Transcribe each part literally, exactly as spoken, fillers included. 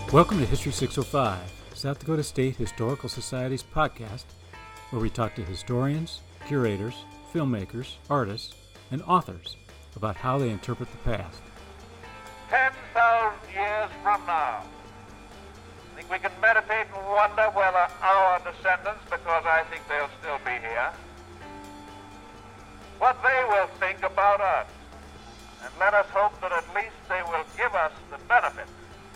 Welcome to History six oh five, South Dakota State Historical Society's podcast, where we talk to historians, curators, filmmakers, artists, and authors about how they interpret the past. ten thousand years from now, I think we can meditate and wonder whether our descendants, because I think they'll still be here, what they will think about us. And let us hope that at least they will give us the benefit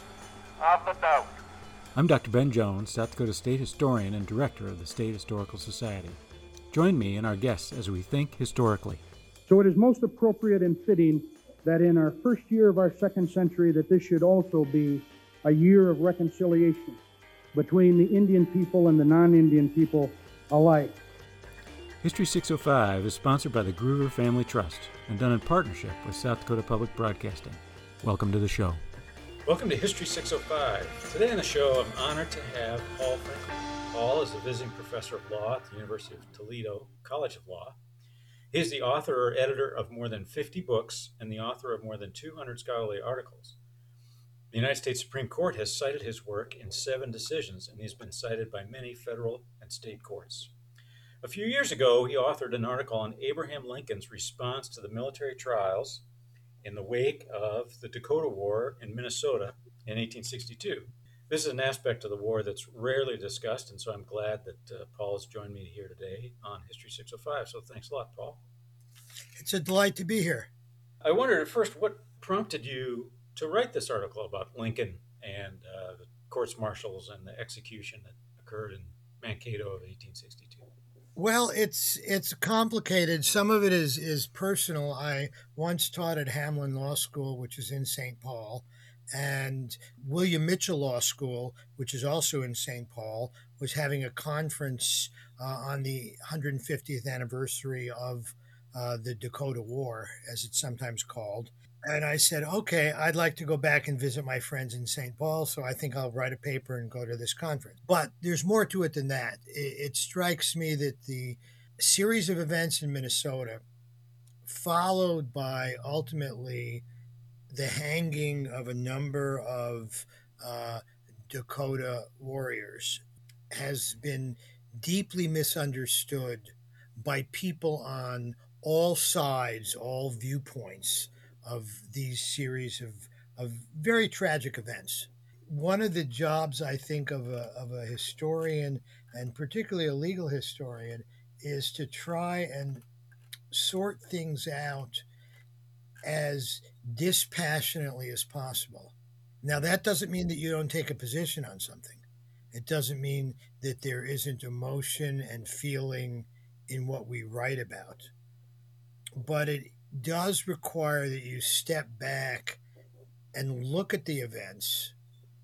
of the doubt. I'm Doctor Ben Jones, South Dakota State Historian and Director of the State Historical Society. Join me and our guests as we think historically. So it is most appropriate and fitting that in our first year of our second century that this should also be a year of reconciliation between the Indian people and the non-Indian people alike. History six oh five is sponsored by the Groover Family Trust and done in partnership with South Dakota Public Broadcasting. Welcome to the show. Welcome to History six oh five. Today on the show, I'm honored to have Paul Franklin. Paul is a visiting professor of law at the University of Toledo College of Law. He is the author or editor of more than fifty books and the author of more than two hundred scholarly articles. The United States Supreme Court has cited his work in seven decisions, and he's been cited by many federal and state courts. A few years ago, he authored an article on Abraham Lincoln's response to the military trials in the wake of the Dakota War in Minnesota in eighteen sixty-two. This is an aspect of the war that's rarely discussed, and so I'm glad that uh, Paul has joined me here today on History six oh five. So thanks a lot, Paul. It's a delight to be here. I wondered at first, what prompted you to write this article about Lincoln and uh, the courts-martials and the execution that occurred in Mankato of eighteen sixty-two? Well, it's it's complicated. Some of it is is personal. I once taught at Hamline Law School, which is in Saint Paul, and William Mitchell Law School, which is also in Saint Paul, was having a conference uh, on the one hundred fiftieth anniversary of uh, the Dakota War, as it's sometimes called. And I said, okay, I'd like to go back and visit my friends in Saint Paul, so I think I'll write a paper and go to this conference. But there's more to it than that. It, it strikes me that the series of events in Minnesota, followed by ultimately the hanging of a number of uh, Dakota warriors, has been deeply misunderstood by people on all sides, all viewpoints of these series of, of very tragic events. One of the jobs, I think, of a, of a historian, and particularly a legal historian, is to try and sort things out as dispassionately as possible. Now, that doesn't mean that you don't take a position on something. It doesn't mean that there isn't emotion and feeling in what we write about. But it does require that you step back and look at the events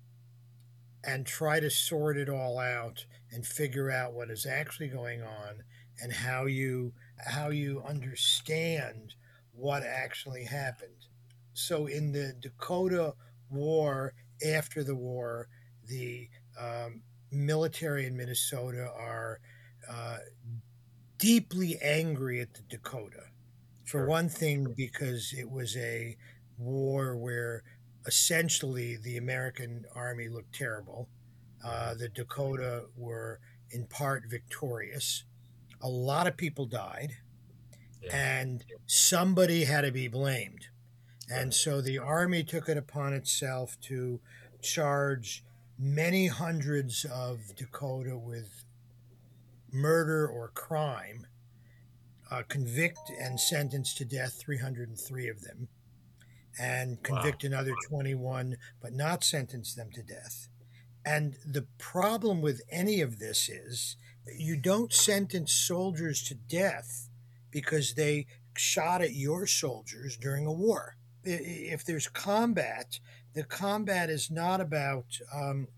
and try to sort it all out and figure out what is actually going on and how you how you understand what actually happened. So in the Dakota War, after the war, the um, military in Minnesota are uh, deeply angry at the Dakota. For one thing, because it was a war where essentially the American army looked terrible. Uh, the Dakota were in part victorious. A lot of people died, yeah. and somebody had to be blamed. And so the army took it upon itself to charge many hundreds of Dakota with murder or crime. Uh, convict and sentence to death three hundred three of them, and convict wow. another twenty-one, but not sentence them to death. And the problem with any of this is you don't sentence soldiers to death because they shot at your soldiers during a war. If there's combat, the combat is not about um,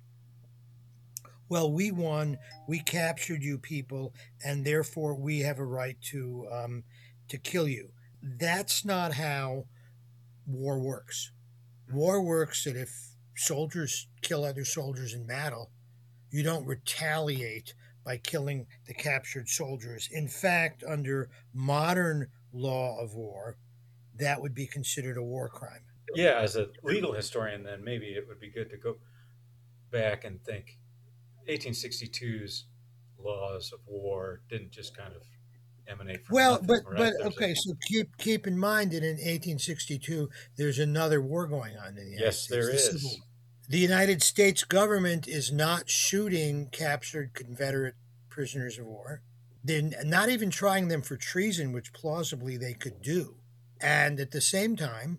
well, we won, we captured you people, and therefore we have a right to um, to kill you. That's not how war works. War works that if soldiers kill other soldiers in battle, you don't retaliate by killing the captured soldiers. In fact, under modern law of war, that would be considered a war crime. Yeah, as a legal historian, then maybe it would be good to go back and think eighteen sixty-two's laws of war didn't just kind of emanate from Well, nothing, but right? but There's okay, a, so keep keep in mind that in eighteen sixty-two there's another war going on in the United yes, States, there the Civil is. War. The United States government is not shooting captured Confederate prisoners of war. They're not even trying them for treason, which plausibly they could do. And at the same time,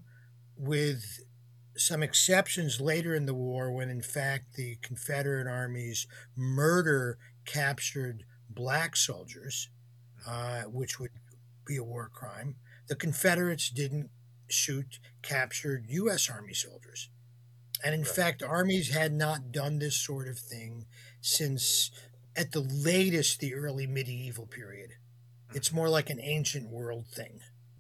with some exceptions later in the war, when in fact the Confederate armies murder captured black soldiers, uh, which would be a war crime, the Confederates didn't shoot captured U S. Army soldiers. And in Right. fact, armies had not done this sort of thing since, at the latest, the early medieval period. It's more like an ancient world thing.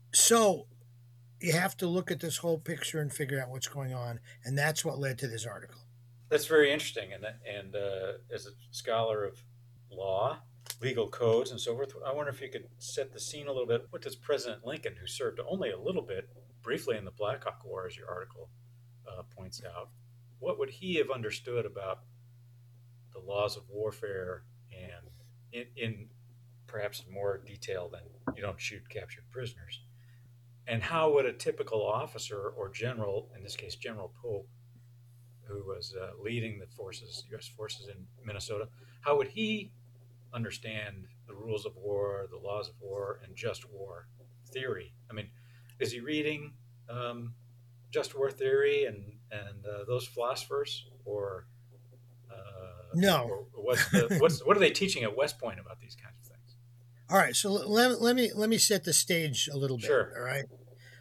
So you have to look at this whole picture and figure out what's going on. And that's what led to this article. That's very interesting. And, and uh, as a scholar of law, legal codes, and so forth, I wonder if you could set the scene a little bit. What does President Lincoln, who served only a little bit, briefly in the Black Hawk War, as your article uh, points out, what would he have understood about the laws of warfare, and in, in perhaps more detail than you don't shoot captured prisoners? And how would a typical officer or general, in this case General Pope, who was uh, leading the forces, U S forces in Minnesota, how would he understand the rules of war, the laws of war, and just war theory? I mean, is he reading um, just war theory and and uh, those philosophers, or uh, No. or what's the what's what are they teaching at West Point about these kinds of things? All right, so let, let me let me set the stage a little bit. Sure. All right.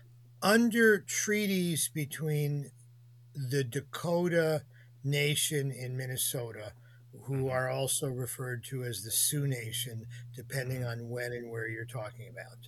Under treaties between the Dakota Nation in Minnesota, who are also referred to as the Sioux Nation, depending on when and where you're talking about,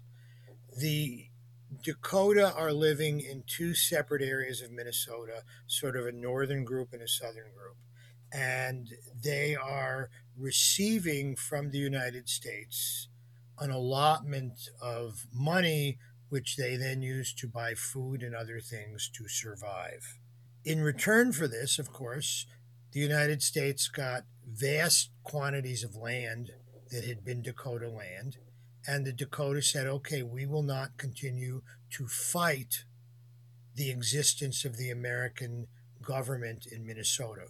the Dakota are living in two separate areas of Minnesota, sort of a northern group and a southern group. And they are receiving from the United States an allotment of money, which they then use to buy food and other things to survive. In return for this, of course, the United States got vast quantities of land that had been Dakota land. And the Dakota said, okay, we will not continue to fight the existence of the American government in Minnesota.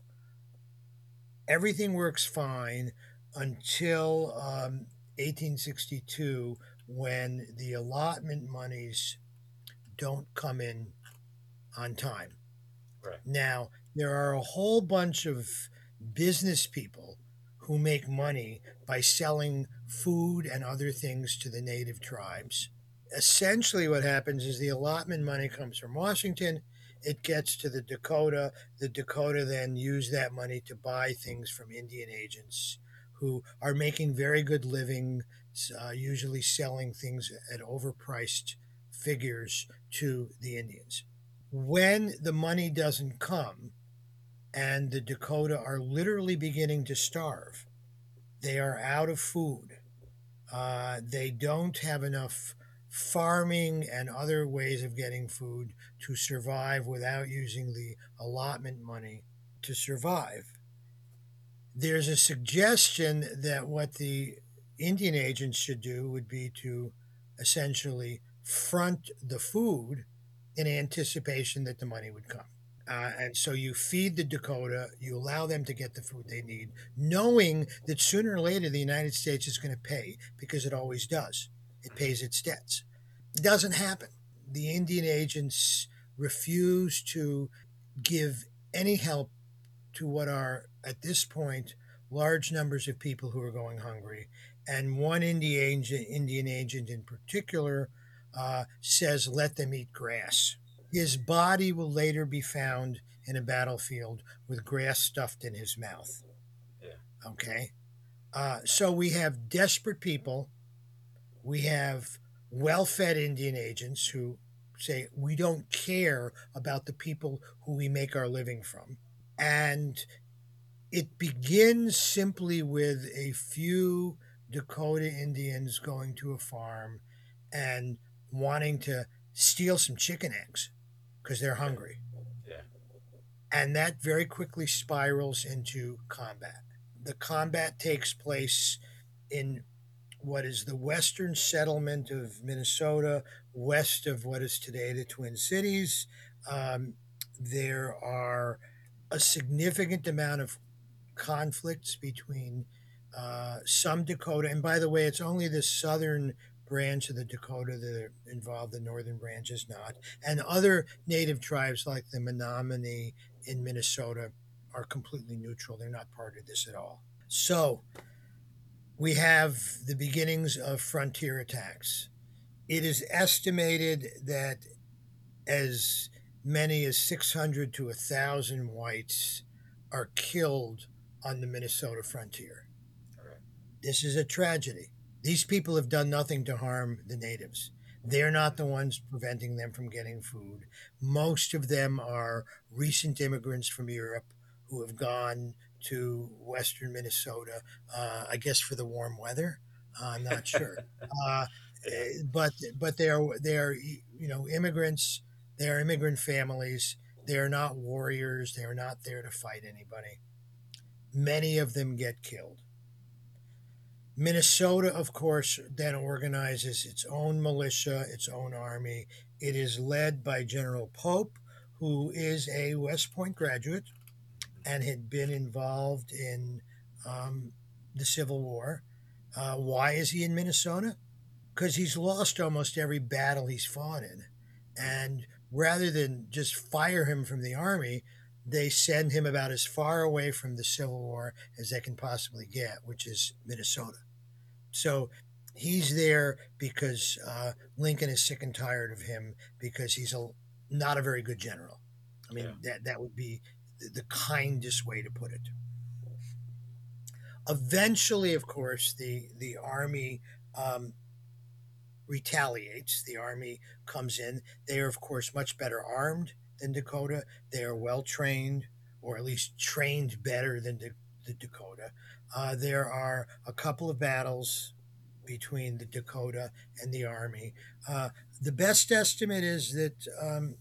Everything works fine until um, eighteen sixty-two, when the allotment monies don't come in on time. Right. Now, there are a whole bunch of business people who make money by selling food and other things to the native tribes. Essentially, what happens is the allotment money comes from Washington. It gets to the Dakota. The Dakota then use that money to buy things from Indian agents who are making very good living, uh, usually selling things at overpriced figures to the Indians. When the money doesn't come, and the Dakota are literally beginning to starve, they are out of food. Uh, they don't have enough farming and other ways of getting food to survive without using the allotment money to survive. There's a suggestion that what the Indian agents should do would be to essentially front the food in anticipation that the money would come. Uh, and so you feed the Dakota, you allow them to get the food they need, knowing that sooner or later the United States is going to pay, because it always does. It pays its debts. It doesn't happen. The Indian agents refuse to give any help to what are, at this point, large numbers of people who are going hungry. And one Indian agent, Indian agent in particular uh, says, let them eat grass. His body will later be found in a battlefield with grass stuffed in his mouth. Yeah. Okay? Uh, so we have desperate people. We have well-fed Indian agents who say, we don't care about the people who we make our living from. And it begins simply with a few Dakota Indians going to a farm and wanting to steal some chicken eggs because they're hungry. Yeah. And that very quickly spirals into combat. The combat takes place in what is the western settlement of Minnesota, west of what is today the Twin Cities. Um, there are a significant amount of conflicts between uh, some Dakota, and by the way, it's only the southern branch of the Dakota that are involved, the northern branch is not. And other native tribes like the Menominee in Minnesota are completely neutral. They're not part of this at all. So we have the beginnings of frontier attacks. It is estimated that as many as six hundred to one thousand whites are killed on the Minnesota frontier. Right. This is a tragedy. These people have done nothing to harm the natives. They're not the ones preventing them from getting food. Most of them are recent immigrants from Europe who have gone to western Minnesota, uh, I guess for the warm weather. Uh, I'm not sure. uh, but but they're, they're, you know, immigrants. They're immigrant families. They're not warriors. They're not there to fight anybody. Many of them get killed. Minnesota, of course, then organizes its own militia, its own army. It is led by General Pope, who is a West Point graduate and had been involved in um, the Civil War. Uh, why is he in Minnesota? Because he's lost almost every battle he's fought in. And rather than just fire him from the army, they send him about as far away from the Civil War as they can possibly get, which is Minnesota. So he's there because uh, Lincoln is sick and tired of him because he's a, not a very good general. I mean, yeah. that, that would be the, the kindest way to put it. Eventually, of course, the, the army um, retaliates. The army comes in. They are, of course, much better armed than Dakota. They are well trained, or at least trained better than the, the Dakota. Uh, there are a couple of battles between the Dakota and the army. Uh, the best estimate is that um,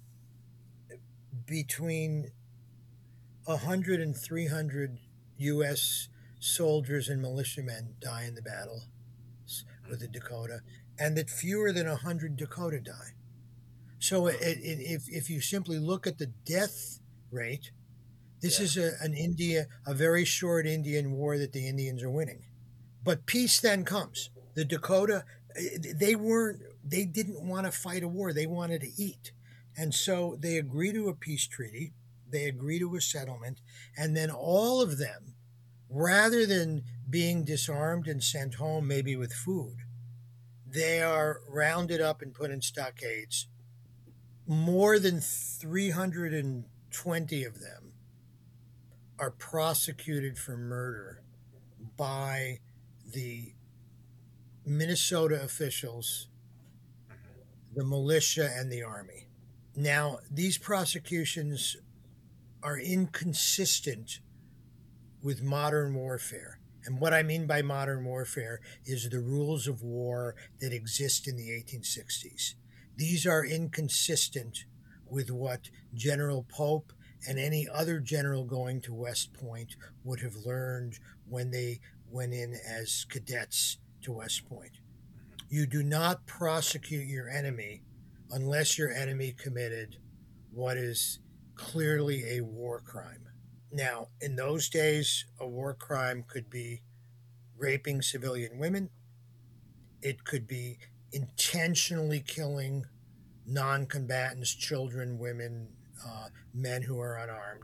between one hundred and three hundred U S soldiers and militiamen die in the battle with the Dakota, and that fewer than one hundred Dakota die. So it, it, if, if you simply look at the death rate, this yeah. is a, an India, a very short Indian war that the Indians are winning. But peace then comes. The Dakota, they weren't, they didn't want to fight a war. They wanted to eat. And so they agree to a peace treaty. They agree to a settlement. And then all of them, rather than being disarmed and sent home maybe with food, they are rounded up and put in stockades. More than three hundred twenty of them are prosecuted for murder by the Minnesota officials, the militia, and the army. Now, these prosecutions are inconsistent with modern warfare. And what I mean by modern warfare is the rules of war that exist in the eighteen sixties. These are inconsistent with what General Pope and any other general going to West Point would have learned when they went in as cadets to West Point. You do not prosecute your enemy unless your enemy committed what is clearly a war crime. Now, in those days, a war crime could be raping civilian women. It could be intentionally killing non-combatants, children, women, uh, men who are unarmed.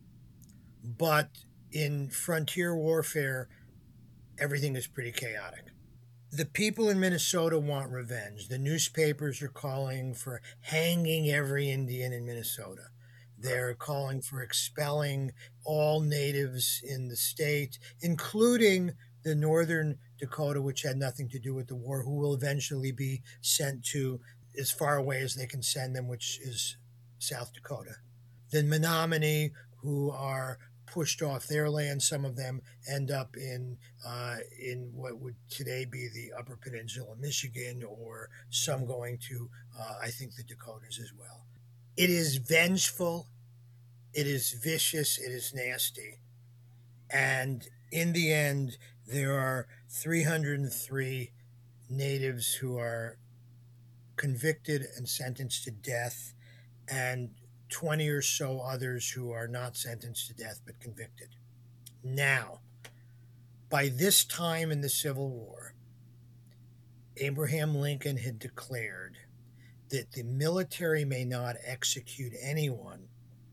But in frontier warfare, everything is pretty chaotic. The people in Minnesota want revenge. The newspapers are calling for hanging every Indian in Minnesota. They're calling for expelling all natives in the state, including the northern Dakota, which had nothing to do with the war, who will eventually be sent to as far away as they can send them, which is South Dakota. The Menominee, who are pushed off their land, some of them end up in uh, in what would today be the Upper Peninsula, Michigan, or some going to, uh, I think, the Dakotas as well. It is vengeful. It is vicious. It is nasty. And in the end, there are three hundred three natives who are convicted and sentenced to death, and twenty or so others who are not sentenced to death but convicted. Now, by this time in the Civil War, Abraham Lincoln had declared that the military may not execute anyone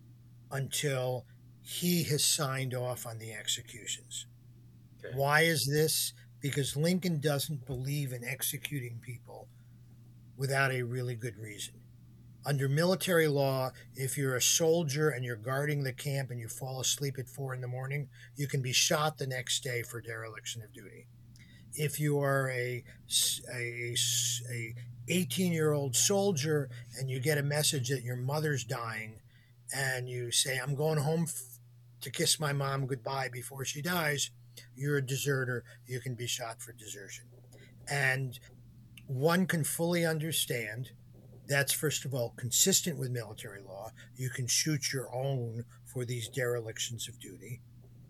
until he has signed off on the executions. Okay. Why is this? Because Lincoln doesn't believe in executing people without a really good reason. Under military law, if you're a soldier and you're guarding the camp and you fall asleep at four in the morning, you can be shot the next day for dereliction of duty. If you are a, a, a eighteen-year-old soldier and you get a message that your mother's dying and you say, I'm going home f- to kiss my mom goodbye before she dies, you're a deserter. You can be shot for desertion. And one can fully understand that's, first of all, consistent with military law. You can shoot your own for these derelictions of duty.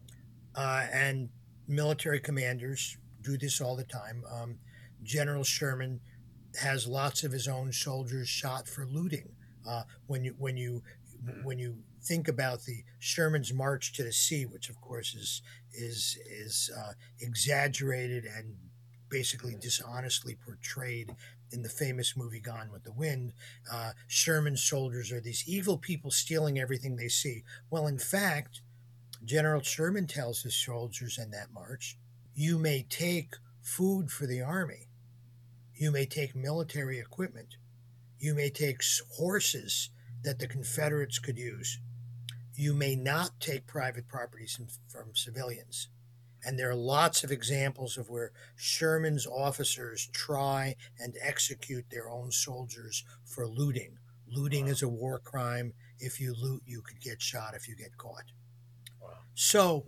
Uh, and military commanders do this all the time. Um, General Sherman has lots of his own soldiers shot for looting. Uh, when you when you when you think about the Sherman's March to the Sea, which of course is is is uh, exaggerated and basically dishonestly portrayed in the famous movie Gone with the Wind, uh, Sherman's soldiers are these evil people stealing everything they see. Well, in fact, General Sherman tells his soldiers in that march, you may take food for the army. You may take military equipment. You may take horses that the Confederates could use. You may not take private properties from, from civilians. And there are lots of examples of where Sherman's officers try and execute their own soldiers for looting. Looting wow. is a war crime. If you loot, you could get shot if you get caught. Wow. So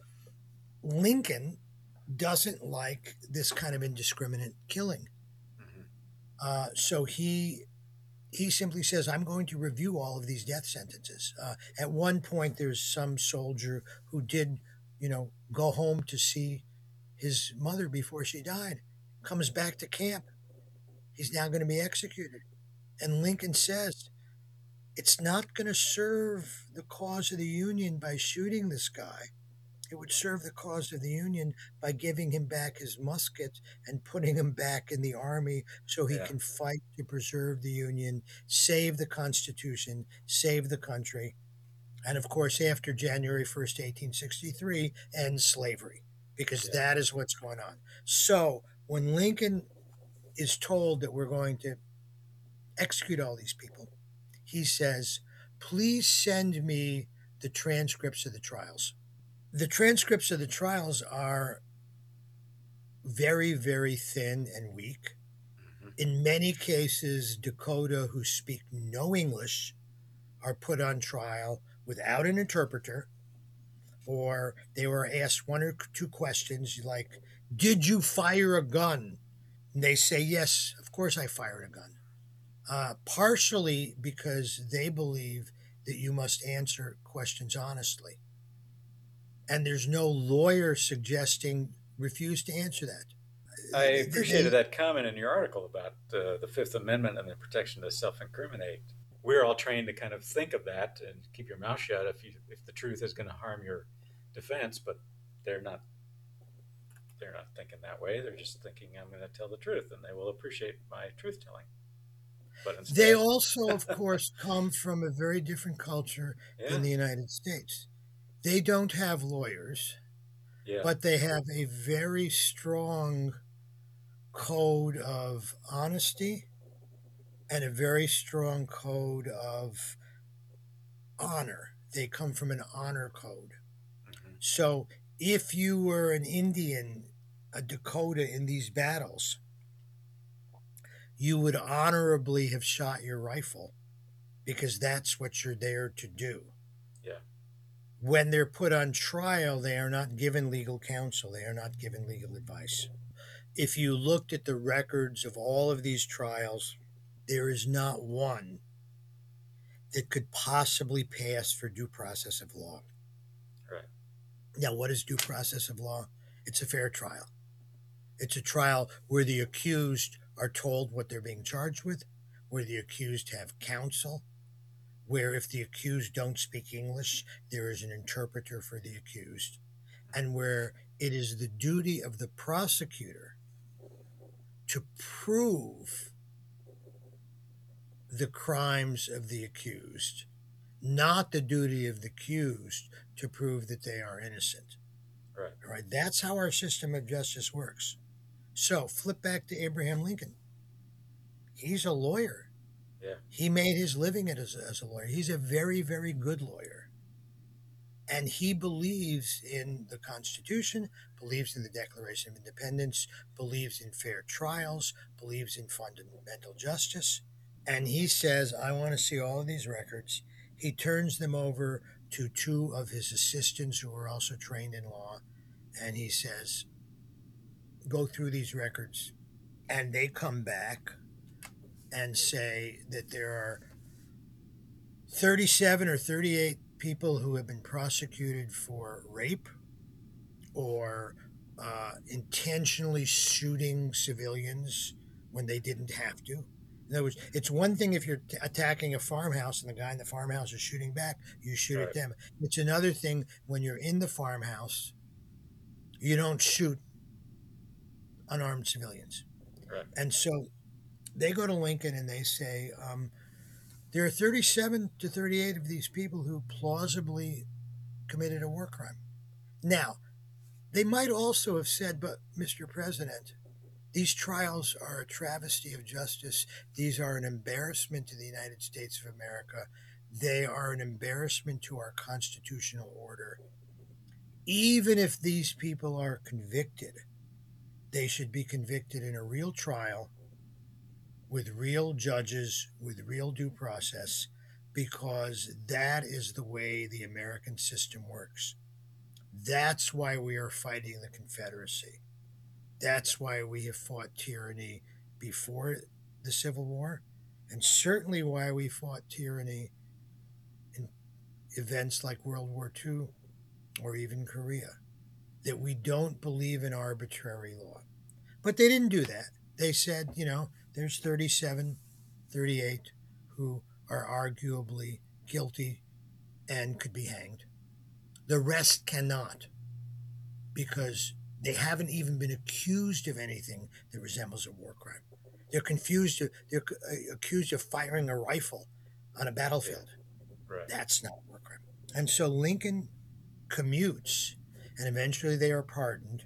Lincoln doesn't like this kind of indiscriminate killing. Mm-hmm. Uh, so he he simply says, I'm going to review all of these death sentences. Uh, at one point, there's some soldier who did, you know, go home to see his mother before she died, comes back to camp. He's now going to be executed. And Lincoln says, it's not going to serve the cause of the Union by shooting this guy. It would serve the cause of the Union by giving him back his musket and putting him back in the army so he yeah. can fight to preserve the Union, save the Constitution, save the country. And of course, after January first, eighteen sixty-three, ends slavery, because yeah. that is what's going on. So when Lincoln is told that we're going to execute all these people, he says, please send me the transcripts of the trials. The transcripts of the trials are very, very thin and weak. Mm-hmm. In many cases, Dakota who speak no English are put on trial without an interpreter, or they were asked one or two questions like, did you fire a gun? And they say, yes, of course I fired a gun. Uh, partially because they believe that you must answer questions honestly. And there's no lawyer suggesting refuse to answer that. I appreciated that comment in your article about uh, the Fifth Amendment and the protection to self-incriminate. We're all trained to kind of think of that and keep your mouth shut if you if the truth is going to harm your defense, but they're not they're not thinking that way. They're just thinking, I'm going to tell the truth, and they will appreciate my truth telling. But instead... They also, of course, come from a very different culture yeah. in the United States. They don't have lawyers, yeah. but they have a very strong code of honesty and a very strong code of honor. They come from an honor code. Mm-hmm. So if you were an Indian, a Dakota in these battles, you would honorably have shot your rifle because that's what you're there to do. Yeah. When they're put on trial, they are not given legal counsel. They are not given legal advice. If you looked at the records of all of these trials, there is not one that could possibly pass for due process of law. Right. Now, what is due process of law? It's a fair trial. It's a trial where the accused are told what they're being charged with, where the accused have counsel, where if the accused don't speak English, there is an interpreter for the accused, and where it is the duty of the prosecutor to prove the crimes of the accused, not the duty of the accused to prove that they are innocent. Right. All right. That's how our system of justice works. So flip back to Abraham Lincoln. He's a lawyer. Yeah. He made his living as a, as a lawyer. He's a very, very good lawyer. And he believes in the Constitution, believes in the Declaration of Independence, believes in fair trials, believes in fundamental justice. And he says, I want to see all of these records. He turns them over to two of his assistants who are also trained in law. And he says, go through these records. And they come back and say that there are thirty-seven or thirty-eight people who have been prosecuted for rape or uh, intentionally shooting civilians when they didn't have to. In other words, it's one thing if you're t- attacking a farmhouse and the guy in the farmhouse is shooting back, you shoot Right. at them. It's another thing when you're in the farmhouse, you don't shoot unarmed civilians. Right. And so they go to Lincoln and they say, um, there are thirty-seven to thirty-eight of these people who plausibly committed a war crime. Now, they might also have said, but Mister President, these trials are a travesty of justice. These are an embarrassment to the United States of America. They are an embarrassment to our constitutional order. Even if these people are convicted, they should be convicted in a real trial with real judges, with real due process, because that is the way the American system works. That's why we are fighting the Confederacy. That's why we have fought tyranny before the Civil War, and certainly why we fought tyranny in events like World War Two or even Korea, that we don't believe in arbitrary law. But they didn't do that. They said, you know, there's thirty-seven, thirty-eight who are arguably guilty and could be hanged. The rest cannot, because they haven't even been accused of anything that resembles a war crime. They're confused. They're accused of firing a rifle on a battlefield. Right. That's not a war crime. And so Lincoln commutes, and eventually they are pardoned.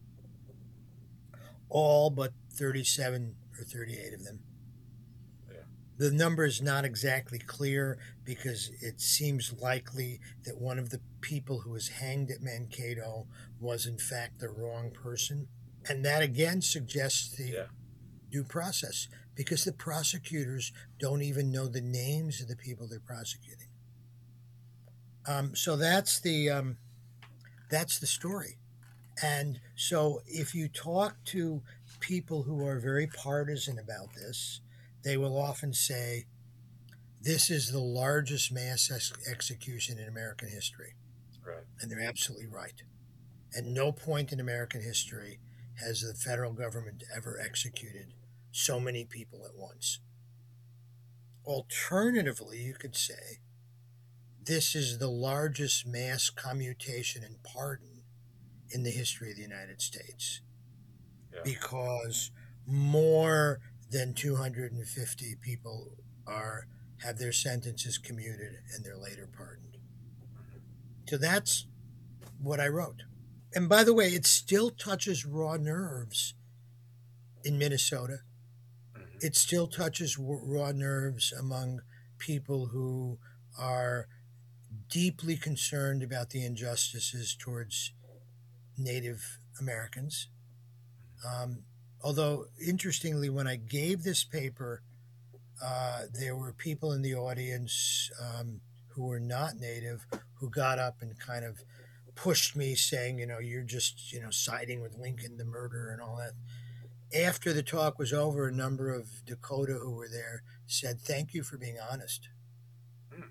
All but thirty-seven or thirty-eight of them. Yeah. The number is not exactly clear because it seems likely that one of the people who was hanged at Mankato was in fact the wrong person. And that again suggests the Yeah. due process, because the prosecutors don't even know the names of the people they're prosecuting. Um, so that's the um, that's the story. And so if you talk to people who are very partisan about this, they will often say, this is the largest mass ex- execution in American history. Right. And they're absolutely right. At no point in American history has the federal government ever executed so many people at once. Alternatively, you could say, this is the largest mass commutation and pardon in the history of the United States, Yeah. because more than two hundred fifty people are have their sentences commuted and they're later pardoned. So that's what I wrote. And by the way, it still touches raw nerves in Minnesota. Mhm. It still touches w- raw nerves among people who are deeply concerned about the injustices towards Native Americans. Um, although, interestingly, when I gave this paper, uh, there were people in the audience um, who were not Native who got up and kind of pushed me, saying, you know, you're just, you know, siding with Lincoln, the murderer, and all that. After the talk was over, a number of Dakota who were there said, thank you for being honest. Hmm.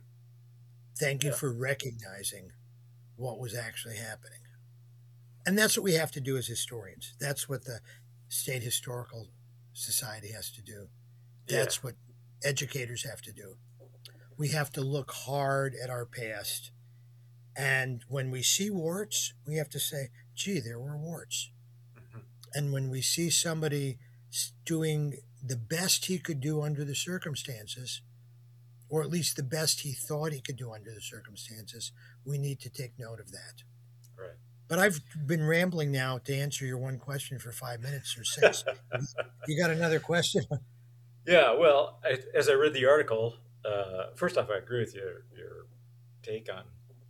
Thank you Yeah. for recognizing what was actually happening. And that's what we have to do as historians. That's what the State Historical Society has to do. That's Yeah. what educators have to do. We have to look hard at our past. And when we see warts, we have to say, gee, there were warts. Mm-hmm. And when we see somebody doing the best he could do under the circumstances, or at least the best he thought he could do under the circumstances, we need to take note of that. Right. But I've been rambling now to answer your one question for five minutes or six. You got another question? Yeah, well, I, as I read the article, uh, first off, I agree with your, your take on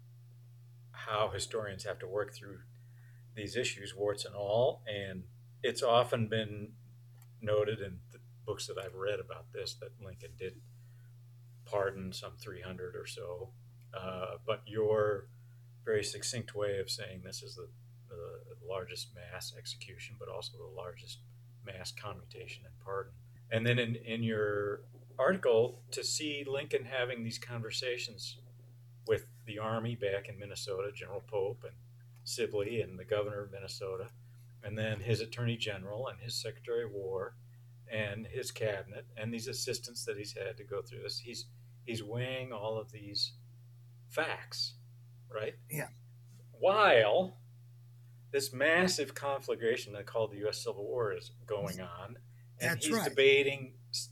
how historians have to work through these issues, warts and all. And it's often been noted in the books that I've read about this that Lincoln did pardon some three hundred or so. Uh, but your very succinct way of saying this is the, the largest mass execution, but also the largest mass commutation and pardon. And then in, in your article, to see Lincoln having these conversations with the Army back in Minnesota, General Pope and Sibley and the governor of Minnesota, and then his attorney general and his secretary of war and his cabinet and these assistants that he's had to go through this. He's he's weighing all of these facts, right? Yeah. While this massive conflagration that called the U S Civil War is going on, and That's he's right. debating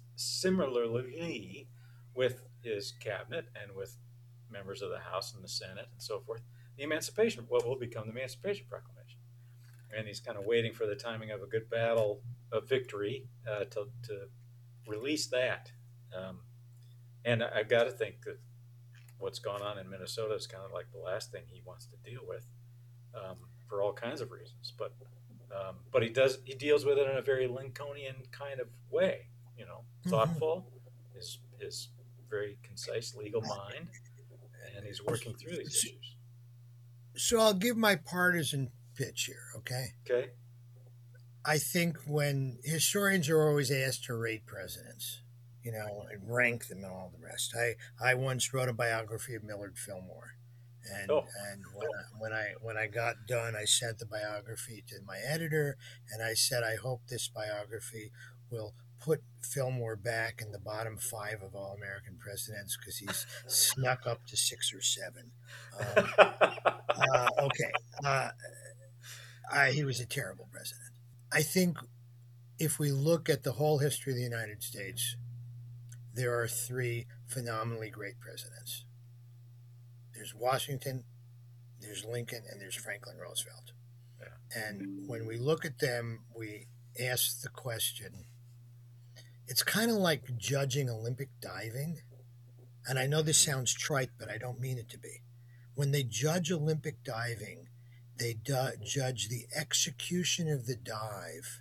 similarly with his cabinet and with members of the House and the Senate and so forth, the Emancipation, what will become the Emancipation Proclamation. And he's kind of waiting for the timing of a good battle, of victory, uh, to, to release that. Um, and I've got to think that what's gone on in Minnesota is kind of like the last thing he wants to deal with, um, for all kinds of reasons. But um, but he does he deals with it in a very Lincolnian kind of way, you know, thoughtful, mm-hmm. his his very concise legal mind, and he's working through these issues. So I'll give my partisan pitch here, okay? Okay. I think when historians are always asked to rate presidents, you know, and rank them and all the rest. I, I once wrote a biography of Millard Fillmore, and oh. and when I, when I when I got done, I sent the biography to my editor, and I said, I hope this biography will put Fillmore back in the bottom five of all American presidents because he's snuck up to six or seven. Um, uh, okay, uh, I, he was a terrible president. I think if we look at the whole history of the United States, there are three phenomenally great presidents. There's Washington, there's Lincoln, and there's Franklin Roosevelt. Yeah. And when we look at them, we ask the question, it's kind of like judging Olympic diving. And I know this sounds trite, but I don't mean it to be. When they judge Olympic diving, they do- judge the execution of the dive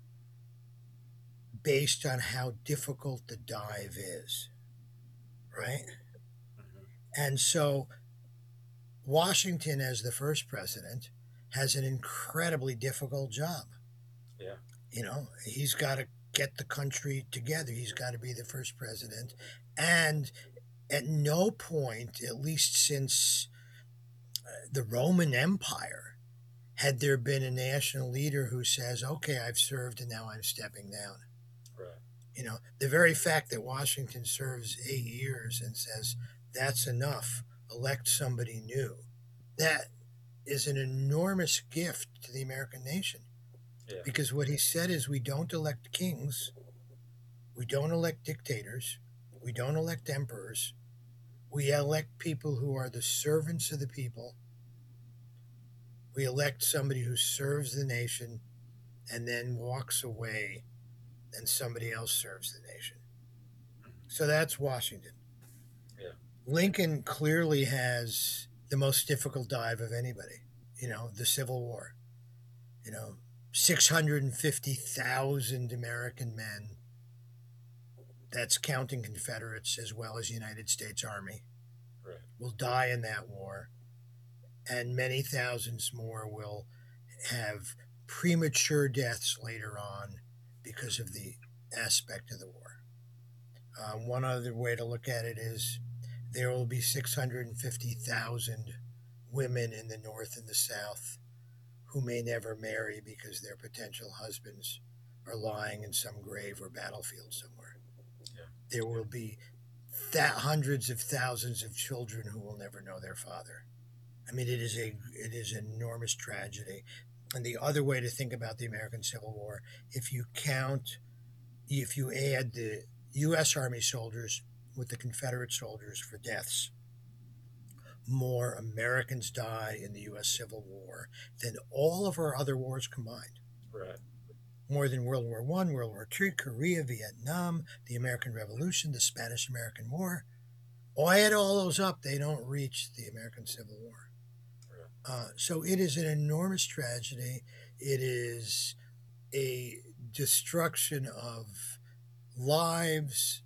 based on how difficult the dive is, right? Mm-hmm. And so Washington, as the first president, has an incredibly difficult job. Yeah. You know, he's got to get the country together. He's got to be the first president. And at no point, at least since the Roman Empire, had there been a national leader who says, okay, I've served and now I'm stepping down. Right. You know, the very fact that Washington serves eight years and says, that's enough, elect somebody new, that is an enormous gift to the American nation. Yeah. Because what he said is we don't elect kings, we don't elect dictators, we don't elect emperors, we elect people who are the servants of the people. We elect somebody who serves the nation and then walks away and somebody else serves the nation. So that's Washington. Yeah. Lincoln clearly has the most difficult dive of anybody, you know, the Civil War. You know, six hundred fifty thousand American men, that's counting Confederates as well as United States Army, right, will die in that war. And many thousands more will have premature deaths later on because of the aspect of the war. Uh, one other way to look at it is there will be six hundred fifty thousand women in the North and the South who may never marry because their potential husbands are lying in some grave or battlefield somewhere. Yeah. There will be th- hundreds of thousands of children who will never know their father. I mean, it is a it is an enormous tragedy. And the other way to think about the American Civil War, if you count, if you add the U S Army soldiers with the Confederate soldiers for deaths, more Americans die in the U S Civil War than all of our other wars combined. Right. More than World War One, World War Two, Korea, Vietnam, the American Revolution, the Spanish-American War. Oh, I add all those up, they don't reach the American Civil War. Uh, so it is an enormous tragedy. It is a destruction of lives,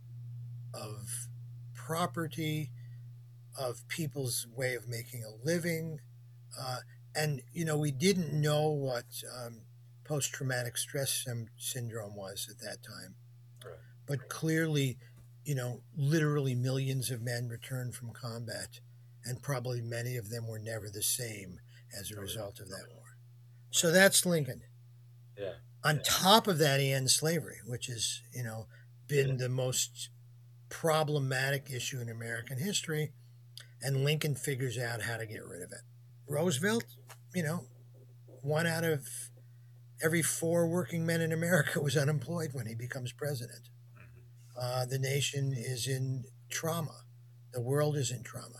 of property, of people's way of making a living. Uh, and, you know, we didn't know what um, post-traumatic stress syndrome was at that time. Right. But clearly, you know, literally millions of men returned from combat, and probably many of them were never the same as a result of that war. So that's Lincoln. Yeah. On yeah. top of that, he ends slavery, which has, you know, been yeah. the most problematic issue in American history, and Lincoln figures out how to get rid of it. Roosevelt, you know, one out of every four working men in America was unemployed when he becomes president. Uh, the nation is in trauma. The world is in trauma.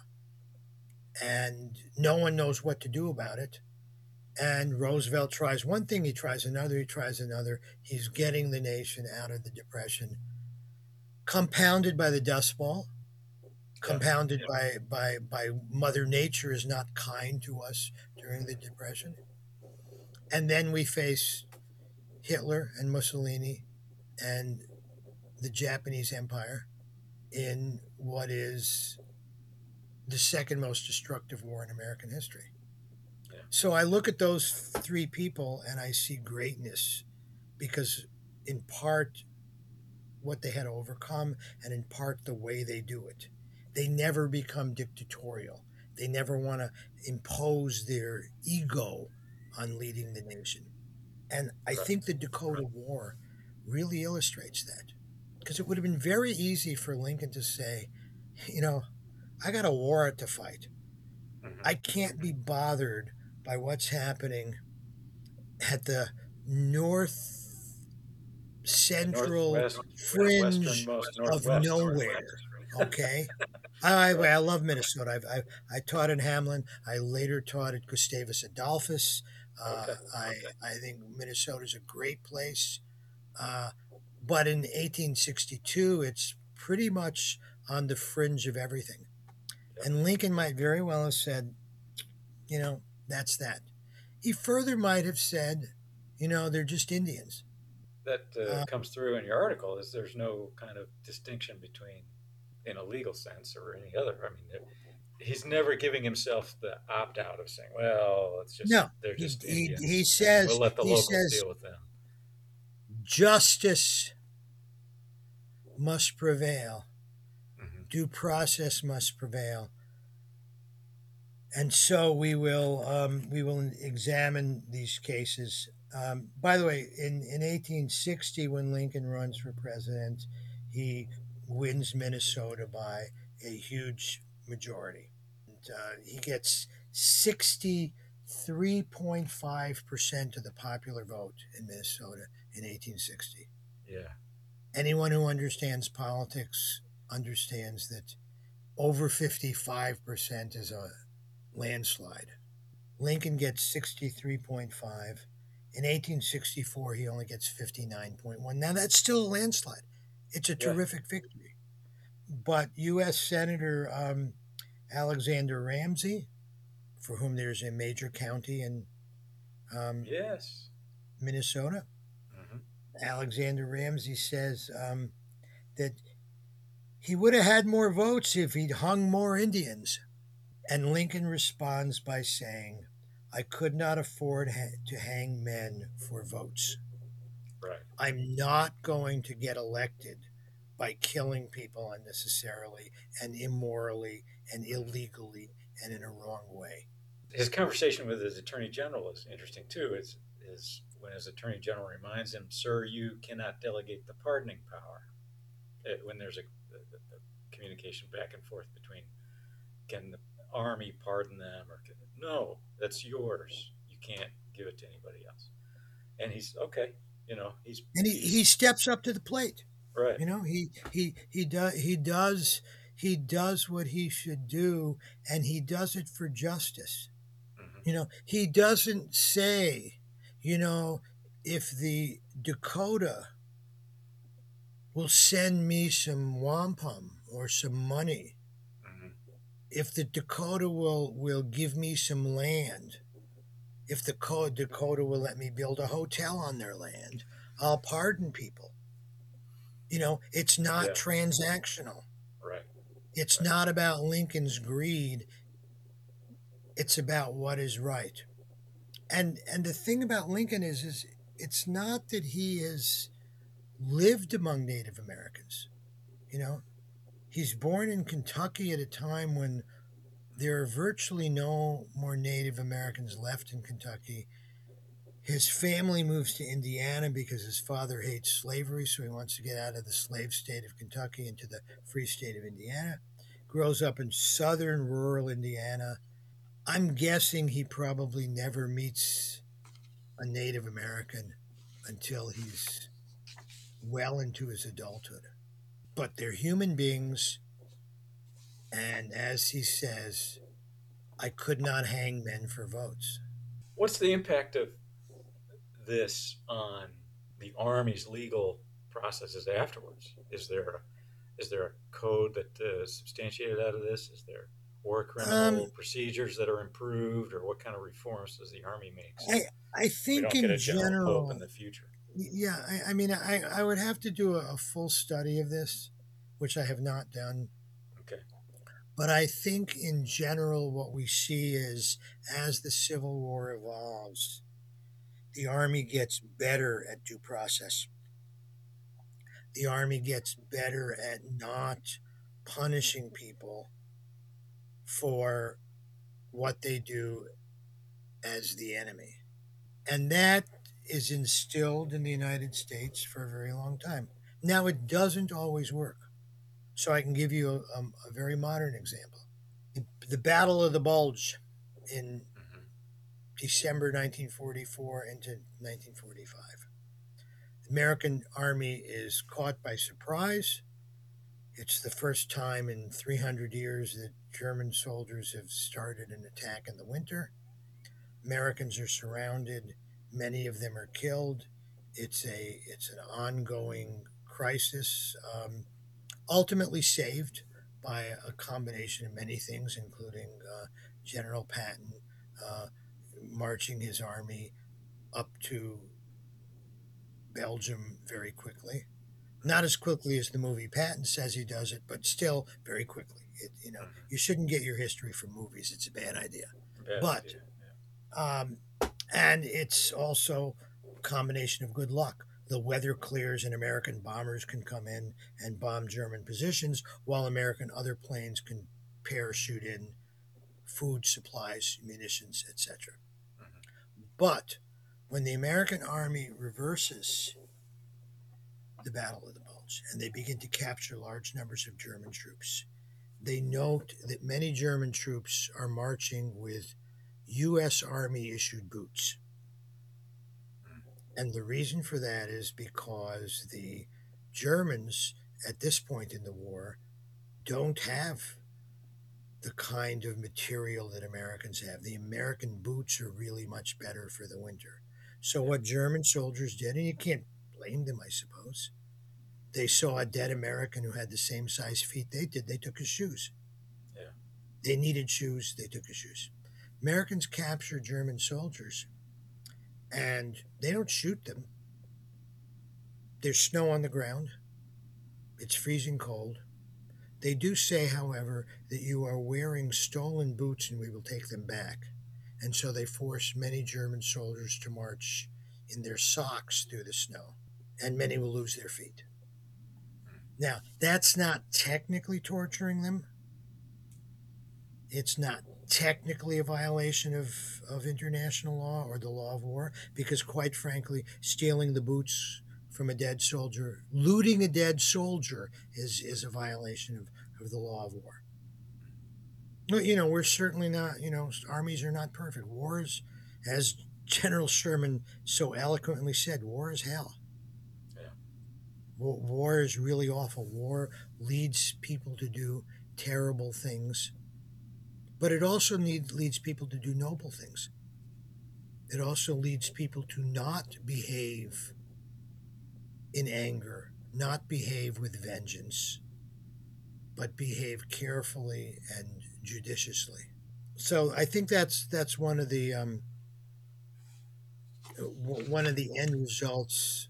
And no one knows what to do about it. And Roosevelt tries one thing, he tries another, he tries another. He's getting the nation out of the Depression, compounded by the Dust Bowl, compounded yeah. Yeah. by, by, by Mother Nature is not kind to us during the Depression. And then we face Hitler and Mussolini and the Japanese Empire in what is the second most destructive war in American history. Yeah. So I look at those three people and I see greatness, because in part what they had to overcome, and in part the way they do it. They never become dictatorial. They never want to impose their ego on leading the nation. And I right. think the Dakota right. War really illustrates that. Because it would have been very easy for Lincoln to say, you know, I got a war to fight. Mm-hmm. I can't be bothered by what's happening at the north central Northwest, fringe of nowhere. Okay? I, I, I love Minnesota. I've, I, I taught in Hamlin. I later taught at Gustavus Adolphus. Uh, okay. I, okay. I think Minnesota is a great place. Uh, But in eighteen sixty-two, it's pretty much on the fringe of everything. Yep. And Lincoln might very well have said, you know, that's that. He further might have said, you know, they're just Indians. That uh, uh, comes through in your article, is there's no kind of distinction between, in a legal sense or any other. I mean, he's never giving himself the opt-out of saying, well, it's just, no, they're just he, Indians. He, he says, we'll let the he locals says, deal with them. Justice must prevail. Mm-hmm. Due process must prevail. And so we will um, we will examine these cases. Um, by the way, in, in eighteen sixty, when Lincoln runs for president, he wins Minnesota by a huge majority. And, uh, he gets sixty-three point five percent of the popular vote in Minnesota in eighteen sixty. Yeah. Anyone who understands politics understands that over fifty-five percent is a landslide. Lincoln gets sixty-three point five. In eighteen sixty-four, he only gets fifty-nine point one. Now, that's still a landslide. It's a terrific yeah. victory. But U S Senator um, Alexander Ramsey, for whom there's a major county in um, yes. Minnesota, Alexander Ramsey says um, that he would have had more votes if he'd hung more Indians. And Lincoln responds by saying, I could not afford ha- to hang men for votes. Right. I'm not going to get elected by killing people unnecessarily and immorally and illegally and in a wrong way. His conversation with his attorney general is interesting too. Is is when his attorney general reminds him, "Sir, you cannot delegate the pardoning power." It, when there's a, a, a communication back and forth between, can the army pardon them, or can, no, that's yours. You can't give it to anybody else. And he's okay. You know, he's and he, he steps up to the plate. Right. You know, he he he does he does he does what he should do, and he does it for justice. Mm-hmm. You know, he doesn't say, you know, if the Dakota will send me some wampum or some money, mm-hmm. if the Dakota will will give me some land, if the Dakota will let me build a hotel on their land, I'll pardon people. You know, it's not yeah. transactional. Right. It's right. not about Lincoln's greed. It's about what is right. And and the thing about Lincoln is, is it's not that he has lived among Native Americans. You know, he's born in Kentucky at a time when there are virtually no more Native Americans left in Kentucky. His family moves to Indiana because his father hates slavery, so he wants to get out of the slave state of Kentucky into the free state of Indiana. Grows up in southern rural Indiana. I'm guessing he probably never meets a Native American until he's well into his adulthood. But they're human beings, and as he says, I could not hang men for votes. What's the impact of this on the Army's legal processes afterwards? Is there a, is there a code that uh, is substantiated out of this? Is there war criminal um, procedures that are improved, or what kind of reforms does the Army make? So I, I think we don't in get a general general, pope in the future. Yeah, I, I mean, I, I would have to do a, a full study of this, which I have not done. Okay. But I think in general, what we see is as the Civil War evolves, the Army gets better at due process. The Army gets better at not punishing people for what they do as the enemy. And that is instilled in the United States for a very long time. Now, it doesn't always work. So I can give you a, a, a very modern example. The, the Battle of the Bulge in mm-hmm. December nineteen forty-four into nineteen forty-five. The American Army is caught by surprise. It's the first time in three hundred years that German soldiers have started an attack in the winter. Americans are surrounded. Many of them are killed. It's a it's an ongoing crisis, um, ultimately saved by a combination of many things, including uh, General Patton uh, marching his army up to Belgium very quickly. Not as quickly as the movie Patton says he does it, but still very quickly. It, you know, you shouldn't get your history from movies. It's a bad idea. Bad but, idea. Yeah. Um, and it's also a combination of good luck. The weather clears and American bombers can come in and bomb German positions, while American other planes can parachute in food supplies, munitions, et cetera. Mm-hmm. But when the American Army reverses the Battle of the Bulge and they begin to capture large numbers of German troops, they note that many German troops are marching with U S Army issued boots. And the reason for that is because the Germans at this point in the war don't have the kind of material that Americans have. The American boots are really much better for the winter. So what German soldiers did, and you can't blame them, I suppose, they saw a dead American who had the same size feet they did. They took his shoes. Yeah. They needed shoes. They took his shoes. Americans capture German soldiers, and they don't shoot them. There's snow on the ground. It's freezing cold. They do say, however, that you are wearing stolen boots and we will take them back. And so they force many German soldiers to march in their socks through the snow, and many will lose their feet. Now, that's not technically torturing them. It's not technically a violation of, of international law or the law of war, because quite frankly, stealing the boots from a dead soldier, looting a dead soldier is, is a violation of, of the law of war. Well, you know, we're certainly not, you know, armies are not perfect. Wars, as General Sherman so eloquently said, war is hell. Yeah. War, war is really awful. War leads people to do terrible things. But it also need, leads people to do noble things. It also leads people to not behave in anger, not behave with vengeance, but behave carefully and judiciously. So I think that's that's one of the um, one of the end results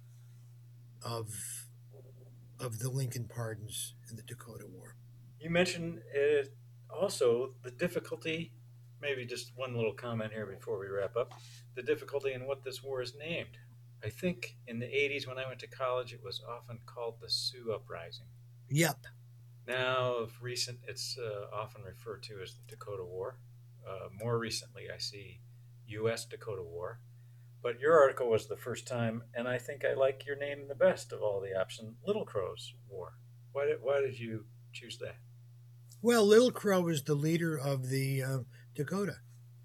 of of the Lincoln pardons in the Dakota War. You mentioned it. Also, the difficulty, maybe just one little comment here before we wrap up, the difficulty in what this war is named. I think in the eighties when I went to college, it was often called the Sioux Uprising. Yep. Now, of recent, it's uh, often referred to as the Dakota War. Uh, more recently, I see U S Dakota War. But your article was the first time, and I think I like your name the best of all the options, Little Crow's War. Why did, why did you choose that? Well, Little Crow was the leader of the uh, Dakota,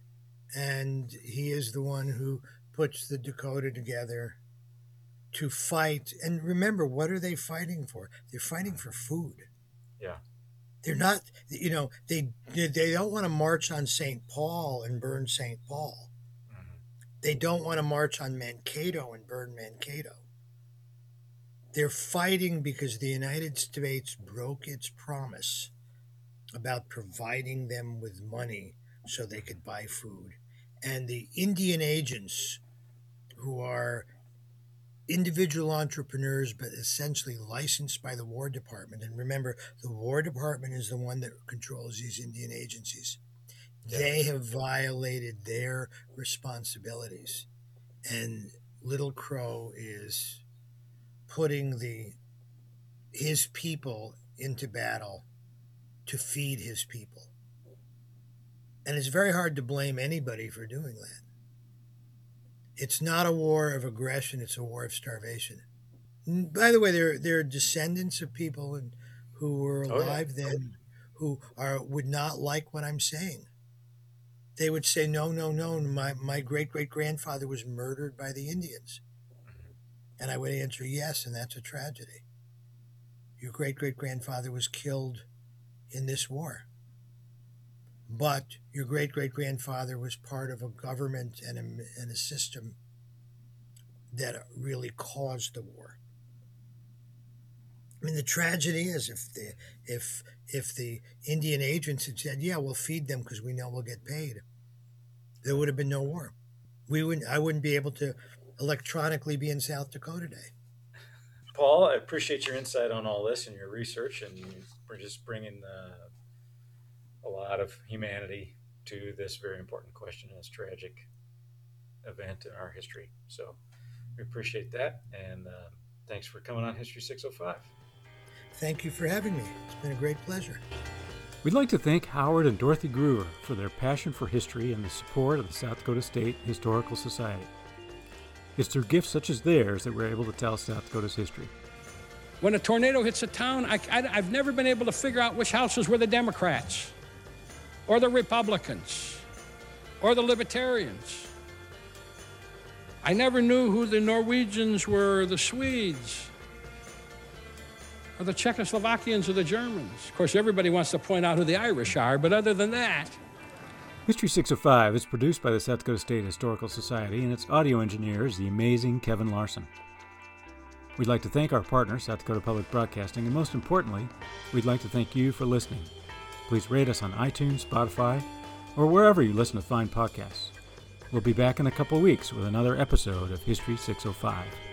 and he is the one who puts the Dakota together to fight. And remember, what are they fighting for? They're fighting for food. Yeah. They're not, you know, they they don't want to march on Saint Paul and burn Saint Paul. Mm-hmm. They don't want to march on Mankato and burn Mankato. They're fighting because the United States broke its promise about providing them with money so they could buy food. And the Indian agents, who are individual entrepreneurs but essentially licensed by the War Department, and remember, the War Department is the one that controls these Indian agencies, yeah. They have violated their responsibilities. And Little Crow is putting the his people into battle to feed his people. And it's very hard to blame anybody for doing that. It's not a war of aggression, it's a war of starvation. And by the way, there, there are descendants of people who were alive oh, yeah. then who are would not like what I'm saying. They would say, no, no, no, my, my great-great-grandfather was murdered by the Indians. And I would answer, yes, and that's a tragedy. Your great-great-grandfather was killed in this war. But your great-great-grandfather was part of a government and a, and a system that really caused the war. I mean, the tragedy is if the if if the Indian agents had said, yeah, we'll feed them because we know we'll get paid, there would have been no war. We wouldn't. I wouldn't be able to electronically be in South Dakota today. Paul, I appreciate your insight on all this and your research, and we're just bringing uh, a lot of humanity to this very important question and this tragic event in our history. So we appreciate that, and uh, thanks for coming on History six oh five. Thank you for having me. It's been a great pleasure. We'd like to thank Howard and Dorothy Groover for their passion for history and the support of the South Dakota State Historical Society. It's through gifts such as theirs that we're able to tell South Dakota's history. When a tornado hits a town, I, I, I've never been able to figure out which houses were the Democrats, or the Republicans, or the Libertarians. I never knew who the Norwegians were, the Swedes, or the Czechoslovakians or the Germans. Of course, everybody wants to point out who the Irish are, but other than that... History six oh five is produced by the South Dakota State Historical Society, and its audio engineer is the amazing Kevin Larson. We'd like to thank our partner, South Dakota Public Broadcasting, and most importantly, we'd like to thank you for listening. Please rate us on iTunes, Spotify, or wherever you listen to fine podcasts. We'll be back in a couple weeks with another episode of History six oh five.